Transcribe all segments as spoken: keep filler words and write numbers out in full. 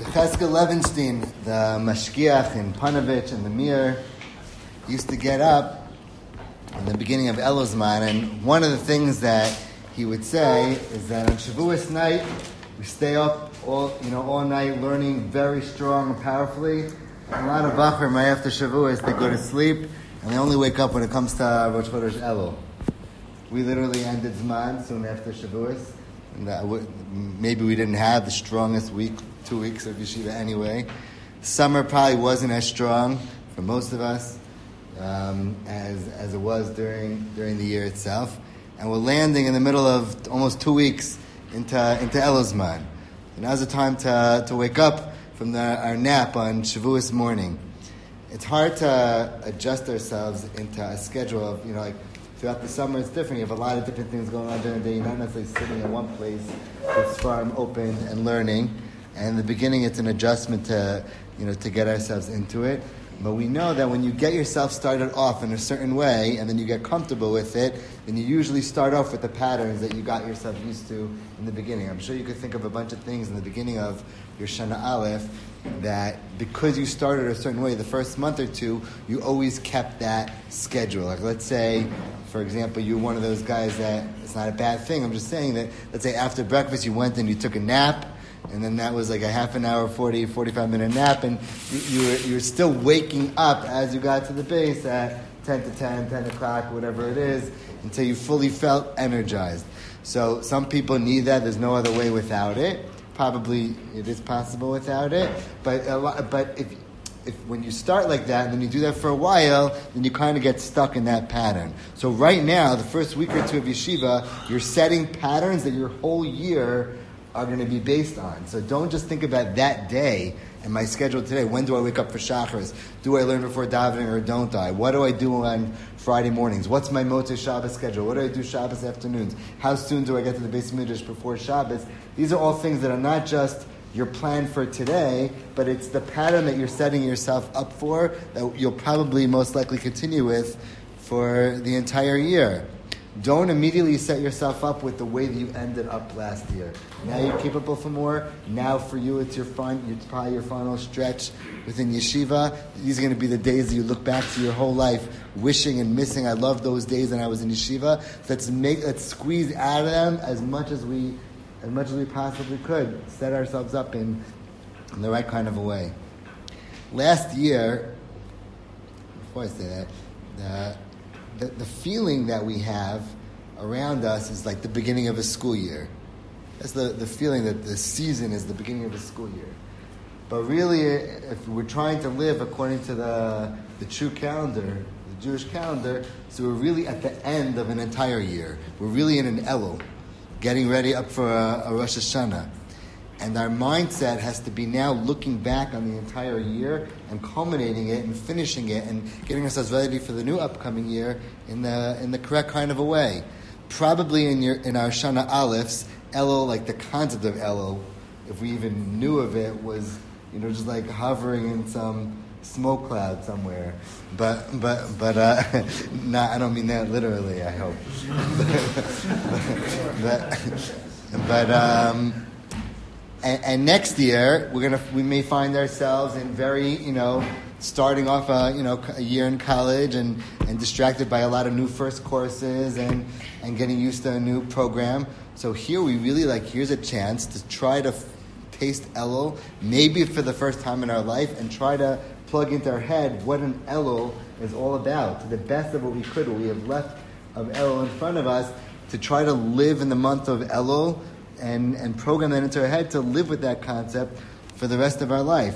Cheskel Levenstein, the mashgiach in Panovich and the Mir, used to get up in the beginning of Elul Zman, and one of the things that he would say is that on Shavuos night we stay up all you know all night learning very strong and powerfully. And a lot of Bachrim right after Shavuos they go to sleep and they only wake up when it comes to Rosh Chodesh Elul. We literally ended Zman soon after Shavuos, and that w- maybe we didn't have the strongest week, two weeks of yeshiva anyway. Summer probably wasn't as strong for most of us um, as as it was during during the year itself, and we're landing in the middle of almost two weeks into into Elul Zman. And now's the time to to wake up from the, our nap on Shavuos morning. It's hard to adjust ourselves into a schedule of, you know, like throughout the summer it's different. You have a lot of different things going on during the day. You're not necessarily sitting in one place with farm open and learning. And in the beginning it's an adjustment to, you know, to get ourselves into it. But we know that when you get yourself started off in a certain way and then you get comfortable with it, then you usually start off with the patterns that you got yourself used to in the beginning. I'm sure you could think of a bunch of things in the beginning of your Shana Aleph that because you started a certain way the first month or two, you always kept that schedule. Like let's say, for example, you're one of those guys that, it's not a bad thing, I'm just saying that, let's say after breakfast you went and you took a nap, and then that was like a half an hour, forty, forty-five minute nap, and you, you, were, you were still waking up as you got to the base at ten to ten, ten o'clock, whatever it is, until you fully felt energized. So some people need that. There's no other way without it. Probably it is possible without it. But a lot, but if if when you start like that and then you do that for a while, then you kind of get stuck in that pattern. So right now, the first week or two of yeshiva, you're setting patterns that your whole year are going to be based on. So don't just think about that day and my schedule today. When do I wake up for Shacharis? Do I learn before davening or don't I? What do I do on Friday mornings? What's my Motzei Shabbos schedule? What do I do Shabbos afternoons? How soon do I get to the Beis Midrash before Shabbos? These are all things that are not just your plan for today, but it's the pattern that you're setting yourself up for that you'll probably most likely continue with for the entire year. Don't immediately set yourself up with the way that you ended up last year. Now you're capable for more. Now for you it's your fun, it's probably your final stretch within yeshiva. These are going to be the days that you look back to your whole life wishing and missing. I love those days when I was in yeshiva. Let's make let's squeeze out of them as much as we as much as we possibly could. Set ourselves up in, in the right kind of a way. Last year, before I say that, the The, the feeling that we have around us is like the beginning of a school year. That's the, the feeling that the season is the beginning of a school year. But really, if we're trying to live according to the, the true calendar, the Jewish calendar, so we're really at the end of an entire year. We're really in an Elul, getting ready up for a, a Rosh Hashanah. And our mindset has to be now looking back on the entire year and culminating it and finishing it and getting ourselves ready for the new upcoming year in the in the correct kind of a way. Probably in your in our Shana Alephs, Elul, like the concept of Elul, if we even knew of it, was you know just like hovering in some smoke cloud somewhere. But but but uh, not, I don't mean that literally. I hope. but but. but um, And, and next year, we're gonna we may find ourselves in very you know starting off a you know a year in college and, and distracted by a lot of new first courses and, and getting used to a new program. So here we really like here's a chance to try to f- taste Elul maybe for the first time in our life and try to plug into our head what an Elul is all about to the best of what we could, what we have left of Elul in front of us, to try to live in the month of Elul. And, and program that into our head to live with that concept for the rest of our life.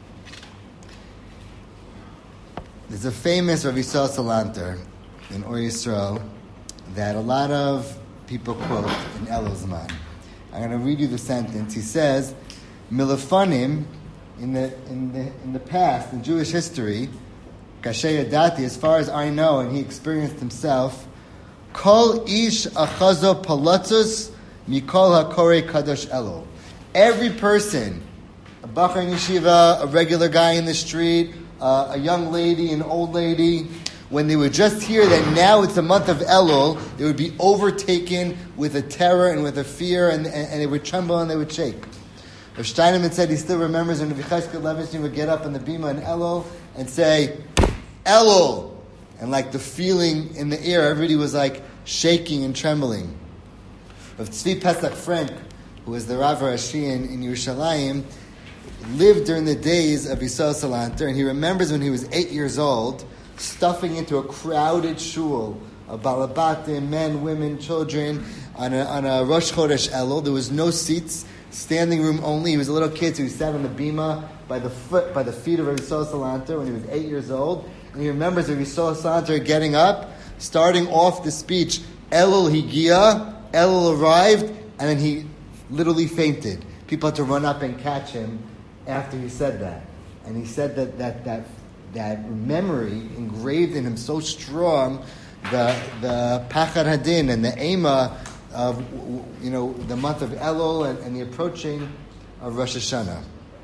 There's a famous Rav Yisrael Salanter in Or Yisrael that a lot of people quote in Elul Zman. I'm going to read you the sentence. He says, "Milafanim in the in the in the past in Jewish history, Kasher Yadati, as far as I know, and he experienced himself, Kol ish achazo palatzus." Mikol HaKorei Kadosh Elul. Every person, a bachar in yeshiva, a regular guy in the street, uh, a young lady, an old lady, when they would just hear that now it's the month of Elul, they would be overtaken with a terror and with a fear, and, and, and they would tremble and they would shake. Rav Steinemann said he still remembers when Rabbi Cheskel Levenstein would get up on the bima in Elul and say, Elul! And like the feeling in the air, everybody was like shaking and trembling. Rav Tzvi Pesach Frank, who was the Rav Rashi in, in Yerushalayim, lived during the days of Yisrael Salanter, and he remembers when he was eight years old, stuffing into a crowded shul of balabatim, men, women, children, on a, on a Rosh Chodesh Elul. There was no seats, standing room only. He was a little kid, so he sat on the bima by the foot, by the feet of Rabbi Yisrael Salanter when he was eight years old. And he remembers Rabbi Yisrael Salanter getting up, starting off the speech, Elul Higia, Elul arrived, and then he literally fainted. People had to run up and catch him after he said that. And he said that that that, that memory engraved in him so strong, the the Pachad Hadin and the Ema of, you know, the month of Elul and, and the approaching of Rosh Hashanah.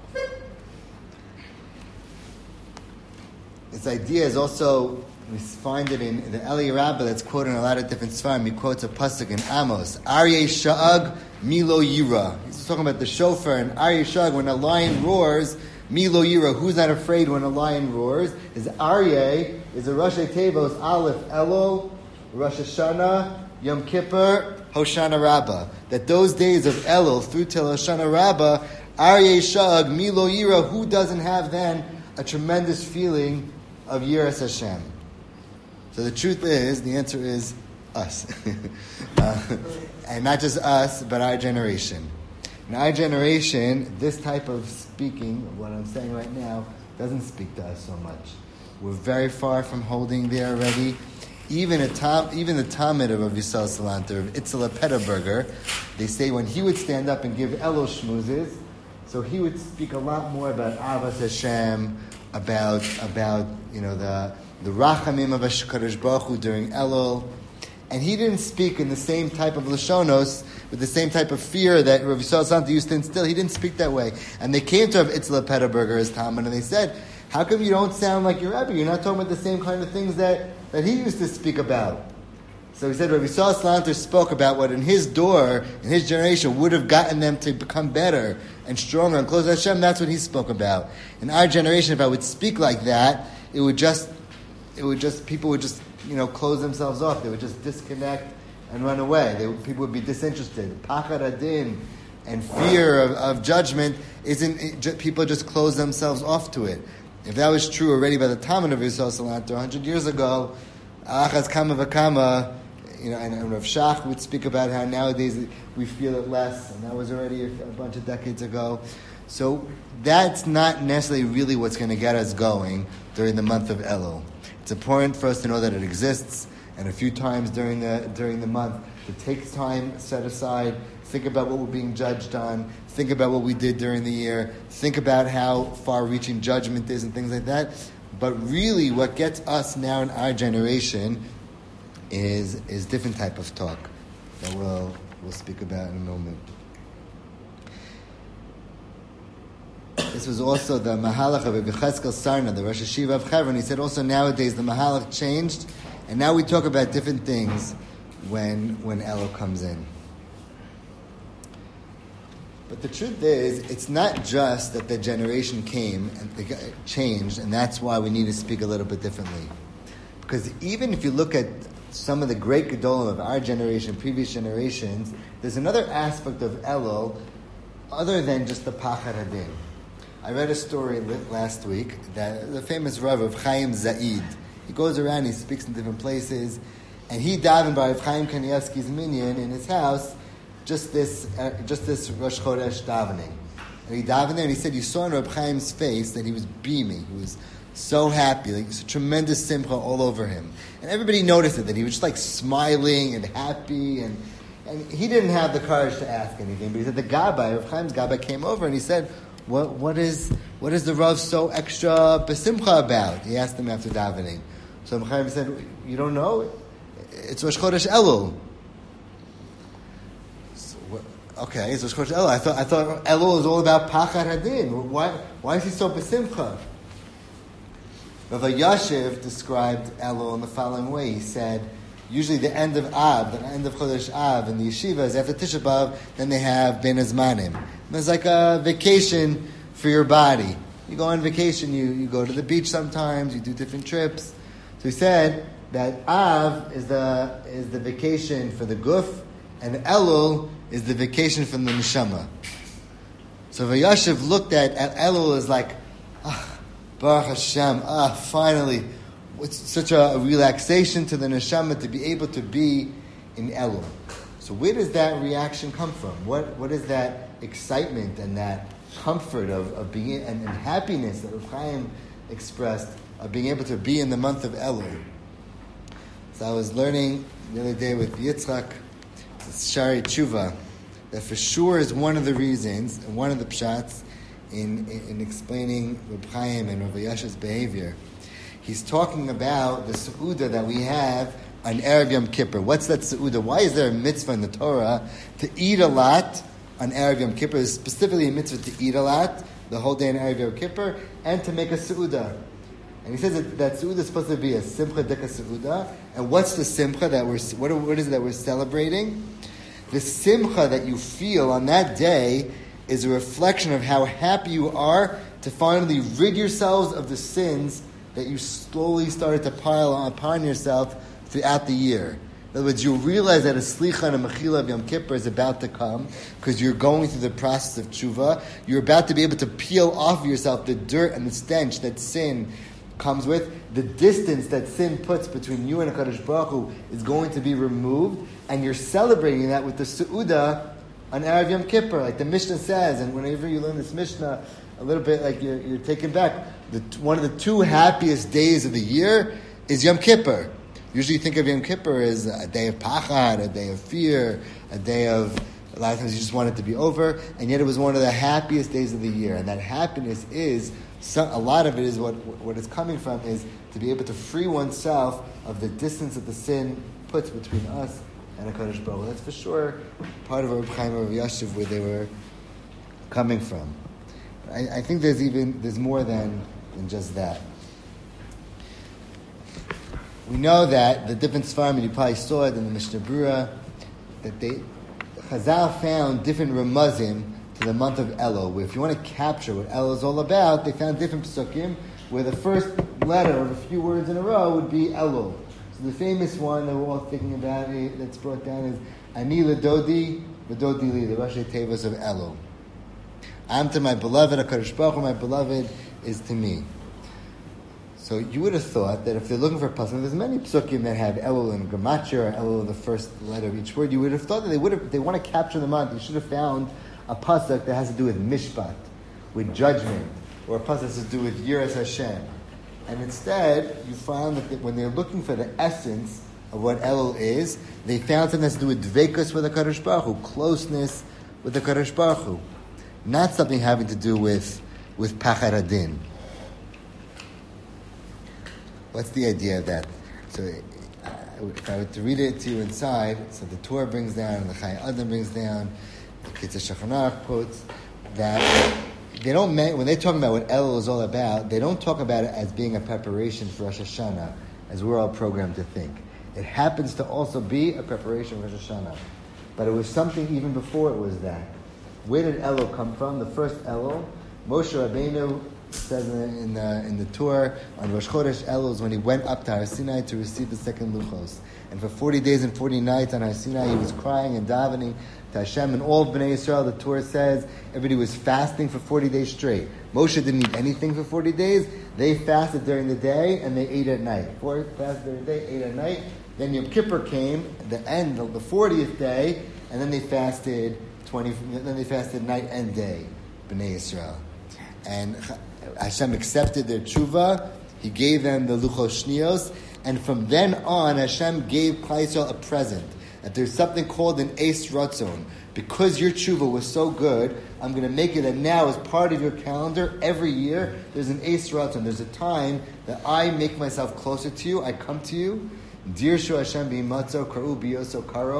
This idea is also, we find it in the Eli Rabbah that's quoted in a lot of different svarim. He quotes a pasuk in Amos, Aryeh Sha'ag Milo Yira. He's talking about the shofar, and Aryeh Sha'ag, when a lion roars, Milo Yira, who's not afraid when a lion roars? Is Aryeh, is a Rosh Tevos, Aleph Elul, Rosh Hashanah, Yom Kippur, Hoshana Rabbah. That those days of Elul through till Hoshana Rabbah, Aryeh Sha'ag Milo Yira, who doesn't have then a tremendous feeling of Yiras Hashem? So the truth is, the answer is us. uh, and not just us, but our generation. In our generation, this type of speaking, what I'm saying right now, doesn't speak to us so much. We're very far from holding there already. Even a Tom, even the Talmud of Rav Yisrael Salanter, of Itzela Petterberger, they say when he would stand up and give Elul shmuzes, so he would speak a lot more about Avas Hashem, about about you know the the Rachamim of HaKadosh Baruch Hu during Elul, and he didn't speak in the same type of Lashonos, with the same type of fear that Rav Yisrael Salanter used to instill. He didn't speak that way. And they came to Rav Itzela Petterberger as Talmud, and they said, how come you don't sound like your Rebbe? You're not talking about the same kind of things that, that he used to speak about. So he said Rav Yisrael Salanter spoke about what in his door, in his generation, would have gotten them to become better and stronger and closer to Hashem. That's what he spoke about. In our generation, if I would speak like that, it would just, it would just, people would just, you know, close themselves off. They would just disconnect and run away. They, people would be disinterested. Pachad Adin and fear of, of judgment isn't, it, people just close themselves off to it. If that was true already by the Talmud of Yisrael Salanter one hundred years ago, Achaz Kama V'Kama, you know, and, and Rav Shach would speak about how nowadays we feel it less, and that was already a, a bunch of decades ago. So that's not necessarily really what's going to get us going during the month of Elul. It's important for us to know that it exists, and a few times during the during the month to take time set aside, think about what we're being judged on, think about what we did during the year, think about how far-reaching judgment is and things like that. But really, what gets us now in our generation is is different type of talk that we'll we'll speak about in a moment. This was also the Mahalach of Rabbi Cheskel Sarna, the Rosh Hashiva of Hebron. He said also nowadays the Mahalach changed, and now we talk about different things when when Elul comes in. But the truth is, it's not just that the generation came and they changed, and that's why we need to speak a little bit differently. Because even if you look at some of the great Gedolim of our generation, previous generations, there's another aspect of Elul other than just the Pachad Hadin. I read a story last week that the famous Rav of Chaim Zaid, he goes around, he speaks in different places, and he davened by Rav Chaim Kanievsky's minyan in his house, just this uh, just this Rosh Chodesh davening. And he davened there, and he said, you saw in Rav Chaim's face that he was beaming, he was so happy, like a tremendous simcha all over him. And everybody noticed it, that he was just like smiling and happy, and and he didn't have the courage to ask anything, but he said the Gabbai, Rav Chaim's Gabbai came over and he said, What what is what is the Rav so extra besimcha about? He asked him after davening. So Rav Chaim said, you don't know? It's Rosh Chodesh Elul. So, okay, it's Rosh Chodesh Elul. I thought I thought Elul is all about Pachad Hadin. Why why is he so besimcha? Rav Yashiv described Elul in the following way. He said, usually the end of Av, the end of Chodesh Av, and the yeshivas after Tisha B'Av, then they have Ben Azmanim. And it's like a vacation for your body. You go on vacation, you, you go to the beach sometimes, you do different trips. So he said that Av is the is the vacation for the guf, and Elul is the vacation from the neshama. So Vayashiv looked at, at Elul as like, ah, Baruch Hashem, ah, finally. It's such a relaxation to the neshama to be able to be in Elul. So where does that reaction come from? What What is that excitement and that comfort of, of being and, and happiness that Reb Chaim expressed of being able to be in the month of Elul? So I was learning the other day with Yitzchak, Shari Tshuva, that for sure is one of the reasons and one of the pshatz in, in, in explaining Reb Chaim and Rav Yash's behavior. He's talking about the Seudah that we have on Erev Yom Kippur. What's that Seudah? Why is there a mitzvah in the Torah to eat a lot on Erev Yom Kippur? There's specifically a mitzvah to eat a lot the whole day on Erev Yom Kippur and to make a Seudah. And he says that that Seudah is supposed to be a Simcha Dika Seudah. And what's the Simcha that we're, what, what is it that we're celebrating? The Simcha that you feel on that day is a reflection of how happy you are to finally rid yourselves of the sins that you slowly started to pile upon yourself throughout the year. In other words, you realize that a slicha and a mechila of Yom Kippur is about to come because you're going through the process of tshuva. You're about to be able to peel off of yourself the dirt and the stench that sin comes with. The distance that sin puts between you and HaKadosh Baruch Hu is going to be removed, and you're celebrating that with the Seudah on Erev Yom Kippur. Like the Mishnah says, and whenever you learn this Mishnah, a little bit like you're, you're taken back. The, one of the two happiest days of the year is Yom Kippur. Usually you think of Yom Kippur as a day of pachad, a day of fear, a day of, a lot of times you just want it to be over, and yet it was one of the happiest days of the year. And that happiness is, some, a lot of it is what what it's coming from, is to be able to free oneself of the distance that the sin puts between us and HaKadosh Baruch Hu. That's for sure part of Reb Chaim and Rav Yashiv where they were coming from. I, I think there's even there's more than, than just that. We know that the different Sfarim, and you probably saw it in the Mishnah Brura, that they Chazal found different remazim to the month of Elul. Where if you want to capture what Elul is all about, they found different psukim where the first letter of a few words in a row would be Elul. So the famous one that we're all thinking about that's brought down is Ani Ledodi V'Dodi Li, the Rashi Tevos of Elul. I'm to my beloved, HaKadosh Baruch Hu, my beloved is to me. So you would have thought that if they're looking for a pasuk, there's many psukim that have Elul and Gematria, or Elul, the first letter of each word. You would have thought that they would have, if they want to capture the month, you should have found a pasuk that has to do with mishpat, with judgment, or a pasuk that has to do with Yiras Hashem. And instead, you found that when they're looking for the essence of what Elul is, they found something that has to do with dvekus with the HaKadosh Baruch Hu, closeness with the HaKadosh Baruch Hu. Not something having to do with, with Pachad Hadin. What's the idea of that? So, uh, if I were to read it to you inside, so the Torah brings down, and the Chai Adam brings down, the Kitzur Shulchan Aruch quotes, that they don't, when they're talking about what Elul is all about, they don't talk about it as being a preparation for Rosh Hashanah, as we're all programmed to think. It happens to also be a preparation for Rosh Hashanah. But it was something even before it was that. Where did Elul come from? The first Elul, Moshe Rabbeinu says in the, in the Torah on Rosh Chodesh Elul is when he went up to Har Sinai to receive the second Luchos. And for forty days and forty nights on Har Sinai, he was crying and davening to Hashem. And all of Bnei Yisrael, the Torah says, everybody was fasting for forty days straight. Moshe didn't eat anything for forty days. They fasted during the day and they ate at night. Four fasted during the day, ate at night. Then Yom Kippur came, the end of the fortieth day, and then they fasted twenty. Then they fasted night and day, Bnei Yisrael. And Hashem accepted their tshuva. He gave them the luchos shnios, and from then on, Hashem gave Klal Yisrael a present. That there's something called an Eis Ratzon. Because your tshuva was so good, I'm going to make it that now, as part of your calendar, every year there's an Eis Ratzon. There's a time that I make myself closer to you. I come to you. Dirshu Hashem b'imatzo kra'u biyoso karov.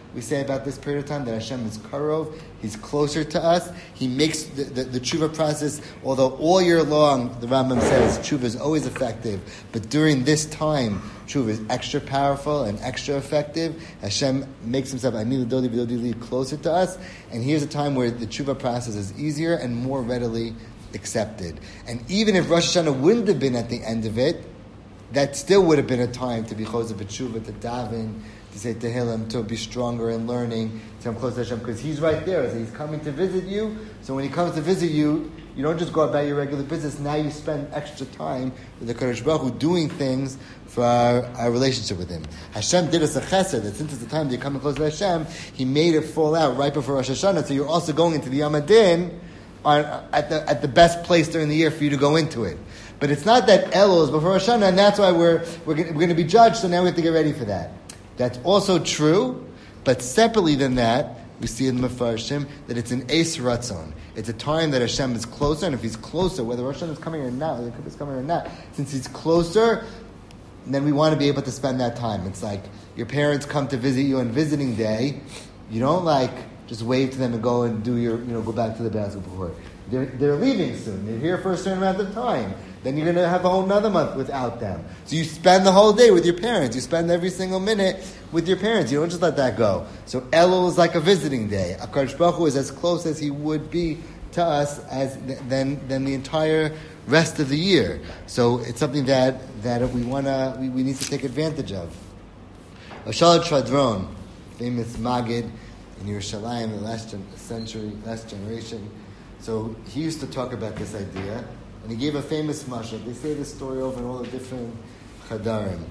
we say about this period of time, that Hashem is karov, He's closer to us. He makes the, the, the tshuva process, although all year long, the Rambam says, tshuva is always effective, but during this time, tshuva is extra powerful and extra effective. Hashem makes Himself ani l'dodi v'dodi li closer to us, and here's a time where the tshuva process is easier and more readily accepted. And even if Rosh Hashanah wouldn't have been at the end of it, that still would have been a time to be chozer b'tshuva, to daven, to say Tehillim, to be stronger in learning, to come close to Hashem, because He's right there. So He's coming to visit you. So when He comes to visit you, you don't just go about your regular business. Now you spend extra time with the Kadosh Baruch Hu doing things for our, our relationship with Him. Hashem did us a chesed that since it's the time that you're coming close to Hashem, He made it fall out right before Rosh Hashanah. So you're also going into the Yom Hadin on, at the at the best place during the year for you to go into it. But it's not that Elul is before Rosh Hashanah, and that's why we're we're going, we're going to be judged. So now we have to get ready for that. That's also true, but separately than that, we see in the Mefarshim that it's an Eis Ratzon. It's a time that Hashem is closer, and if He's closer, whether Rosh Hashanah is coming or not, whether Kippur is coming or not, since He's closer, then we want to be able to spend that time. It's like your parents come to visit you on visiting day. You don't like just wave to them and go and do your, you know, go back to the basketball court. They're, they're leaving soon. They're here for a certain amount of time. Then you're going to have a whole nother month without them. So you spend the whole day with your parents. You spend every single minute with your parents. You don't just let that go. So Elul is like a visiting day. HaKadosh Baruch Hu is as close as He would be to us as than than the entire rest of the year. So it's something that, that we wanna we, we need to take advantage of. Ashal Chadron, famous Maggid in Yerushalayim, the last gen- century, last generation. So he used to talk about this idea. And he gave a famous mashal. They say this story over in all the different chadarim.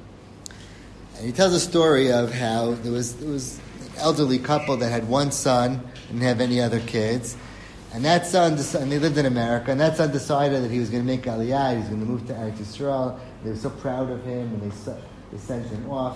And he tells a story of how there was there was an elderly couple that had one son, didn't have any other kids. And that son, and they lived in America, and that son decided that he was going to make Aliyah, he was going to move to Eretz Yisrael. They were so proud of him, and they, they sent him off.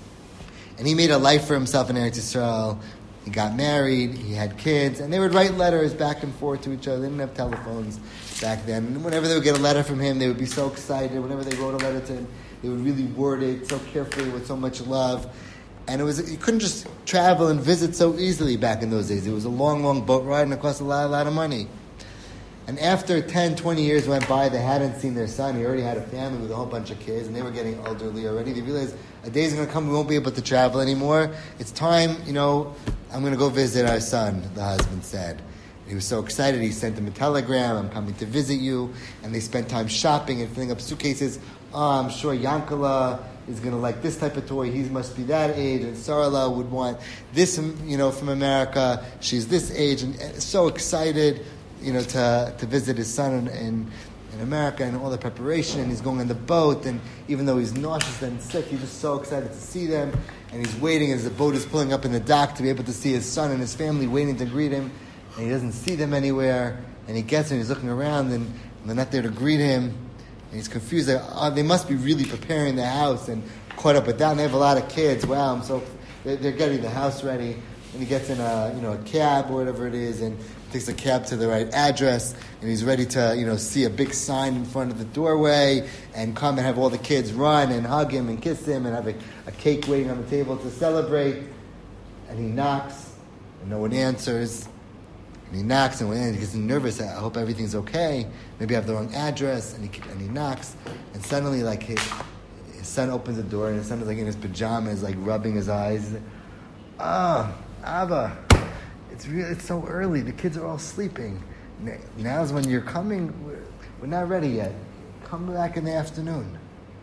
And he made a life for himself in Eretz Yisrael. He got married, he had kids, and they would write letters back and forth to each other. They didn't have telephones back then. And whenever they would get a letter from him, they would be so excited. Whenever they wrote a letter to him, they would really word it so carefully with so much love. And it was you couldn't just travel and visit so easily back in those days. It was a long, long boat ride, and it cost a lot, a lot of money. And after ten, twenty years went by, they hadn't seen their son. He already had a family with a whole bunch of kids, and they were getting elderly already. They realized a day's going to come, we won't be able to travel anymore. It's time, you know, I'm going to go visit our son, the husband said. He was so excited, he sent him a telegram, I'm coming to visit you. And they spent time shopping and filling up suitcases. Oh, I'm sure Yankala is going to like this type of toy. He must be that age. And Sarala would want this, you know, from America. She's this age. And, and so excited, you know, to to visit his son in, in, in America, and all the preparation. And he's going on the boat. And even though he's nauseous and sick, he's just so excited to see them. And he's waiting as the boat is pulling up in the dock to be able to see his son and his family waiting to greet him. And he doesn't see them anywhere. And he gets there and he's looking around, and, and they're not there to greet him. And he's confused. Like, oh, they must be really preparing the house and caught up with that. And they have a lot of kids. Wow, I'm so they're, they're getting the house ready. And he gets in a you know a cab or whatever it is, and takes a cab to the right address. And he's ready to you know see a big sign in front of the doorway and come and have all the kids run and hug him and kiss him and have a, a cake waiting on the table to celebrate. And he knocks, and no one answers. And he knocks, and he gets nervous. I hope everything's okay. Maybe I have the wrong address. And he and he knocks, and suddenly, like his, his son opens the door, and his son is like in his pajamas, like rubbing his eyes. He's like, "Ah, oh, Abba, it's really it's so early. The kids are all sleeping. Now's when you're coming. We're, we're not ready yet. Come back in the afternoon."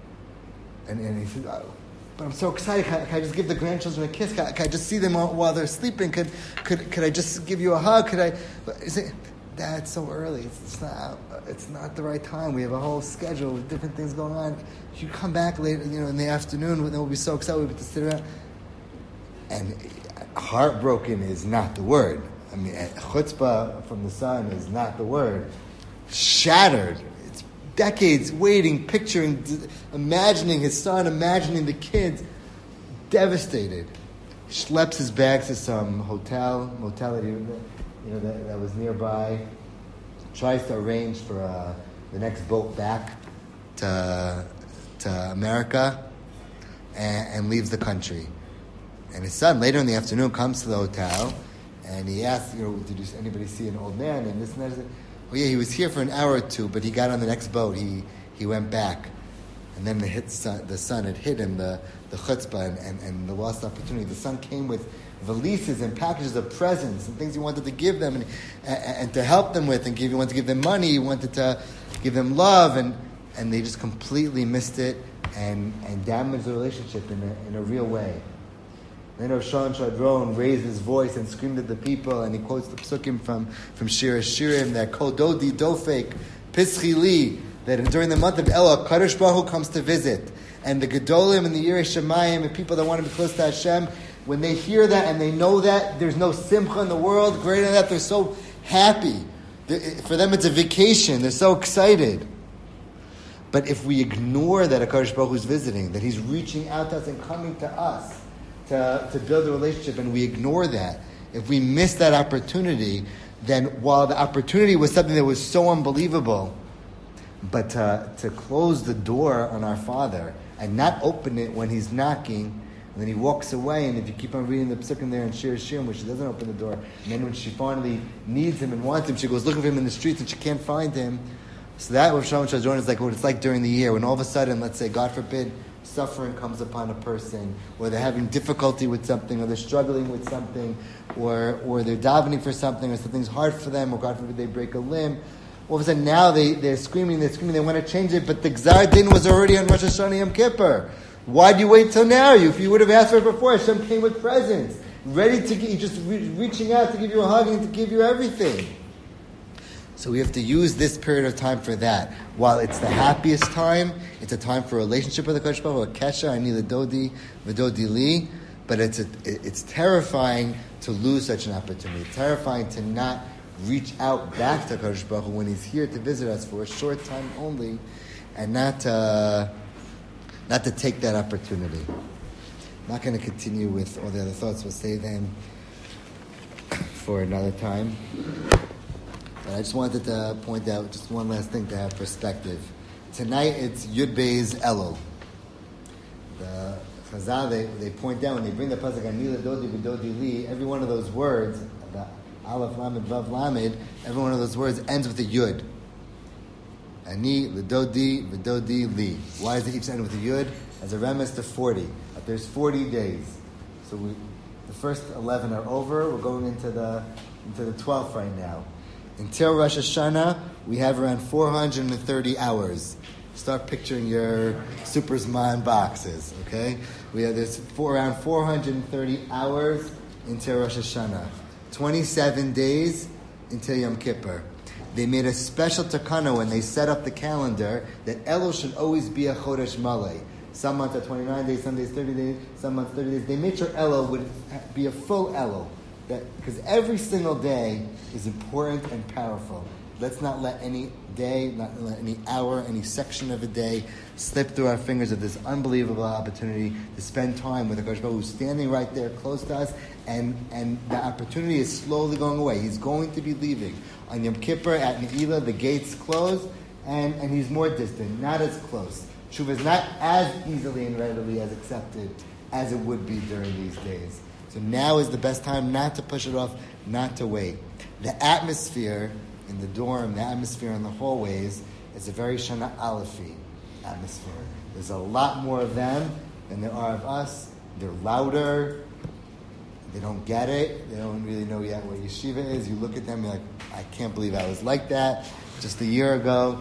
And and he said, "Oh, but I'm so excited. Can I, can I just give the grandchildren a kiss? Can I, can I just see them while, while they're sleeping? Could, could could I just give you a hug? Could I?" But is it, Dad, it's so early. It's, it's not. It's not the right time. We have a whole schedule with different things going on. If you come back later, you know, in the afternoon, then we'll be so excited. We'll be able to sit around. And heartbroken is not the word. I mean, chutzpah from the son is not the word. Shattered. Decades waiting, picturing, imagining his son, imagining the kids, devastated. Schleps his bags to some hotel, motel that, he, you know, that, that was nearby. Tries to arrange for uh, the next boat back to to America, and, and leaves the country. and his son later in the afternoon comes to the hotel, and he asks, you know, did you, anybody see an old man? And this and that. Oh yeah, he was here for an hour or two, but he got on the next boat. He he went back, and then the hit son, the son had hit him the the chutzpah and, and, and the lost opportunity. The son came with valises and packages of presents and things he wanted to give them and, and, and to help them with, and give, he wanted to give them money, he wanted to give them love, and, and they just completely missed it and, and damaged the relationship in a, in a real way. Then Rav Shalom Shadron raised his voice and screamed at the people, and he quotes the psukim from, from Shir Shirim that Kol Dodi Dofek Pischi Li, that during the month of Elul, Kadosh Baruch Hu comes to visit. And the Gedolim and the Yirei Shemayim and people that want to be close to Hashem, when they hear that and they know that, there's no simcha in the world greater than that. They're so happy. For them, it's a vacation. They're so excited. But if we ignore that HaKadosh Baruch Hu is visiting, that He's reaching out to us and coming to us to, to build a relationship, and we ignore that, if we miss that opportunity, then while the opportunity was something that was so unbelievable, but to, to close the door on our Father and not open it when He's knocking, and then He walks away, and if you keep on reading the psukim there in Shir Shirim, where she doesn't open the door, and then when she finally needs Him and wants Him, she goes looking for Him in the streets and she can't find Him. So that with Shalom Shadron is like what it's like during the year, when all of a sudden, let's say, God forbid, suffering comes upon a person, or they're having difficulty with something, or they're struggling with something, or or they're davening for something, or something's hard for them, or God forbid they break a limb. All of a sudden now they, they're screaming, they're screaming, they want to change it, but the Gzar Din was already on Rosh Hashanah Yom Kippur. Why'd you wait till now? You, if you would have asked for it before, Hashem came with presents, ready to give, just re- reaching out to give you a hug and to give you everything. So we have to use this period of time for that. While it's the happiest time, it's a time for a relationship with the Kodesh Baruch Hu, a kesha, ani l'dodi, v'dodi li, but it's a, it's terrifying to lose such an opportunity. It's terrifying to not reach out back to Kodesh Baruch Hu when He's here to visit us for a short time only, and not uh, not to take that opportunity. I'm not going to continue with all the other thoughts. We'll save them for another time. But I just wanted to point out just one last thing to have perspective. Tonight it's Yud Beis Elul. The Chazal, they, they point out when they bring the pasuk Ani l'dodi v'dodi li, every one of those words, the Aleph Lamed Vav Lamed, every one of those words ends with a Yud. Ani l'dodi v'dodi li. Why does it each end with a Yud? As a remes to forty. But there's forty days. So we, the first eleven are over. We're going into the into the twelfth right now. Until Rosh Hashanah, we have around four hundred thirty hours. Start picturing your Supersman boxes, okay? We have this for around four hundred thirty hours until Rosh Hashanah. twenty-seven days until Yom Kippur. They made a special takana when they set up the calendar that Elul should always be a Chodesh Malay. Some months are twenty-nine days, some days thirty days, some months thirty days. They made sure Elul would be a full Elul. That because every single day is important and powerful. Let's not let any day, not let any hour, any section of a day slip through our fingers of this unbelievable opportunity to spend time with the Kodesh Baruch Hu who's standing right there close to us, and, and the opportunity is slowly going away. He's going to be leaving. On Yom Kippur at Ne'ilah, the gates close, and, and he's more distant, not as close. Tshuva is not as easily and readily as accepted as it would be during these days. So now is the best time not to push it off, not to wait. The atmosphere in the dorm, the atmosphere in the hallways is a very Shana Alephi atmosphere. There's a lot more of them than there are of us. They're louder. They don't get it. They don't really know yet what yeshiva is. You look at them, you're like, I can't believe I was like that just a year ago.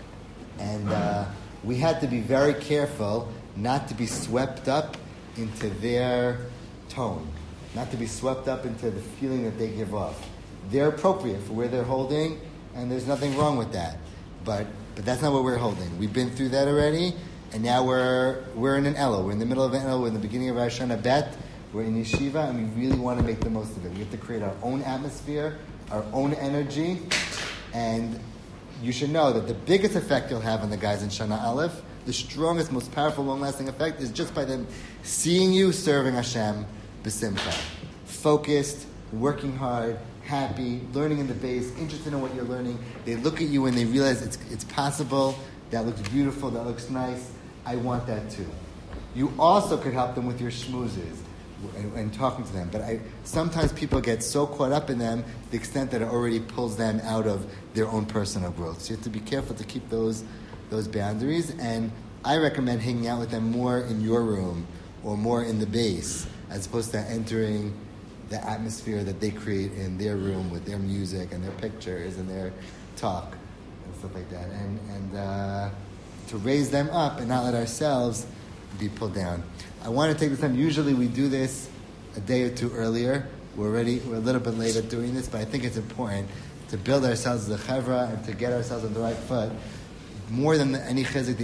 And uh, we had to be very careful not to be swept up into their tone, not to be swept up into the feeling that they give off. They're appropriate for where they're holding, and there's nothing wrong with that. But but that's not what we're holding. We've been through that already, and now we're we're in an Elul. We're in the middle of an Elul. We're in the beginning of Rosh Hashanah Bet. We're in yeshiva, and we really want to make the most of it. We have to create our own atmosphere, our own energy, and you should know that the biggest effect you'll have on the guys in Shana Aleph, the strongest, most powerful, long-lasting effect is just by them seeing you serving Hashem b'simcha, focused, working hard, happy, learning in the base, interested in what you're learning. They look at you and they realize it's it's possible. That looks beautiful. That looks nice. I want that too. You also could help them with your schmoozes. and, and talking to them. But I, sometimes people get so caught up in them to the extent that it already pulls them out of their own personal growth. So you have to be careful to keep those those boundaries. And I recommend hanging out with them more in your room or more in the base, as opposed to entering the atmosphere that they create in their room with their music and their pictures and their talk and stuff like that. And, and uh, to raise them up and not let ourselves be pulled down. I want to take this time. Usually we do this a day or two earlier. We're already we're a little bit late at doing this, but I think it's important to build ourselves as a chevra and to get ourselves on the right foot. More than any chizuk